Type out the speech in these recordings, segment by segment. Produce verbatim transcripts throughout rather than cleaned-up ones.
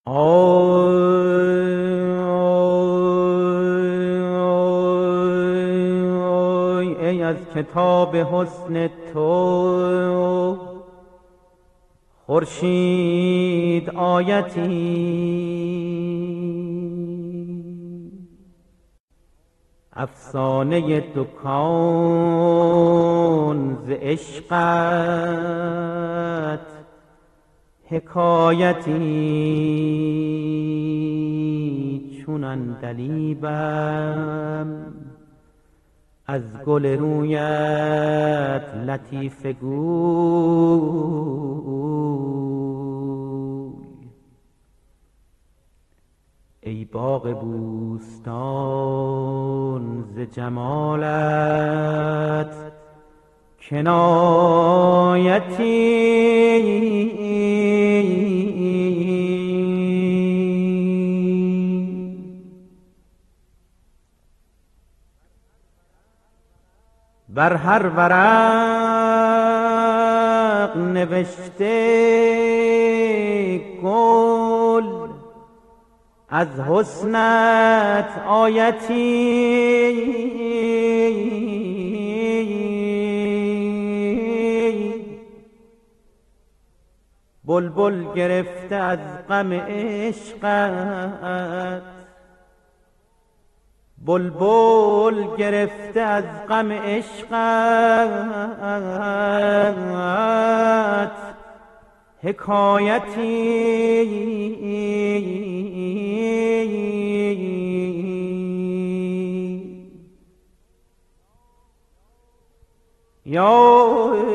آی آی ای از کتاب حسن تو خورشید آیتی، افسانه دو کون ز عشقت حکایتی، چون عندلیبم از گل رویت لطیفه گوی. ای باغ بوستان ز جمالت کنایتی، بر هر ورق نوشته گل از حسنت آیتی، بلبل گرفته از غم عشقت، بلبل گرفته از غم عشقت حکایتی، یا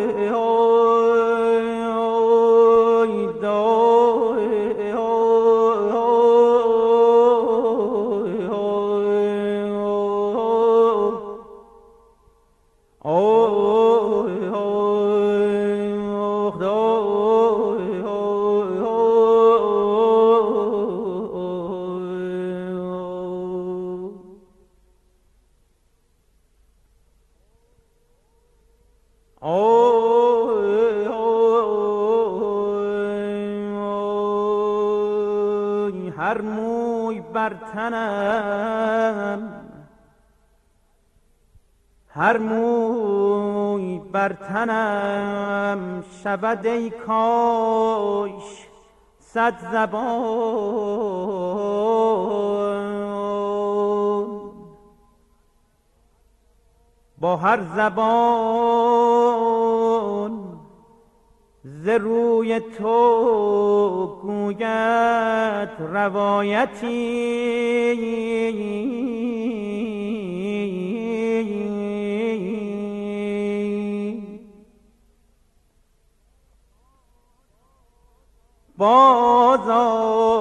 هر موی بر تنم، هر موی بر تنم شود ای کاش صد زبان، با هر زبان ز روی تو گوید روایتی، بازآ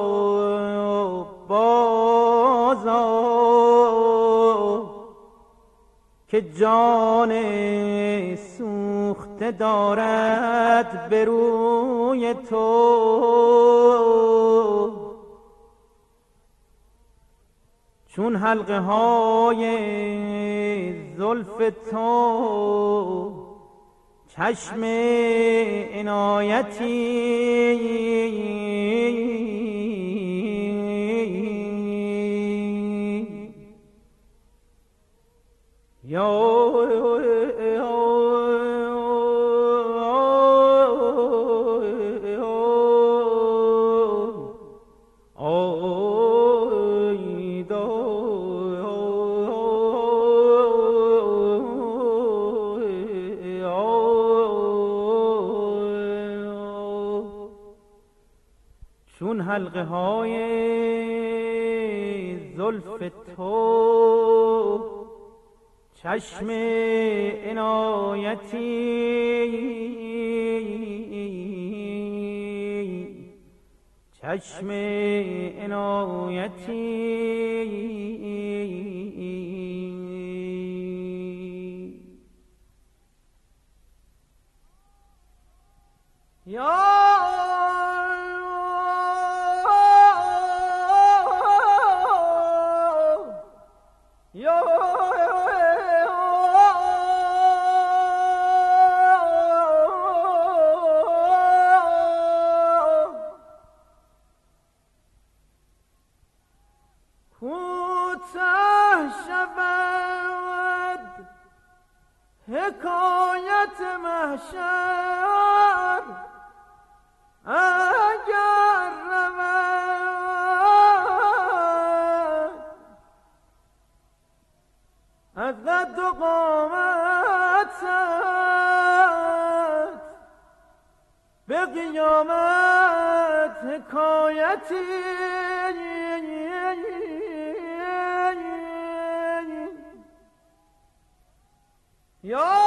بازآ که جان سوخته دارد به روی تو، چون حلقه های زلف تو چشم عنایتی، یا چون حلقه های زلف تو چشم عنایتی، چشم عنایتی، یا کوتاه شود حکایت محشر اگر رود از قد و قامتت به قیامت حکایتی یا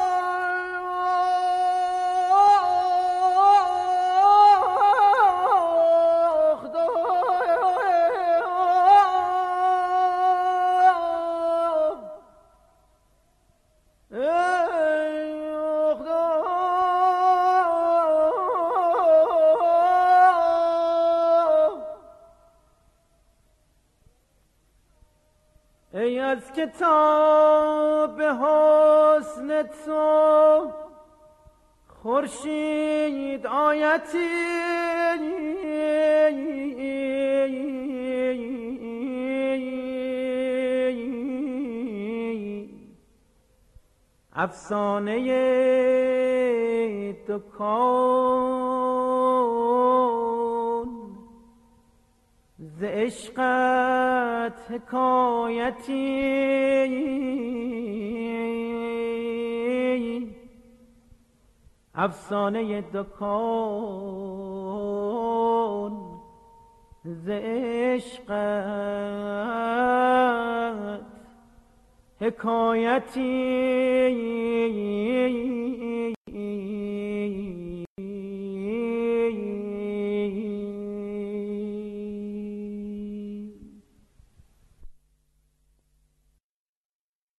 ای از کتاب حسن تو خورشید آیتی افسانه دو کون ز عشقت حکایتی افسانه دو کون ز عشقت حکایتی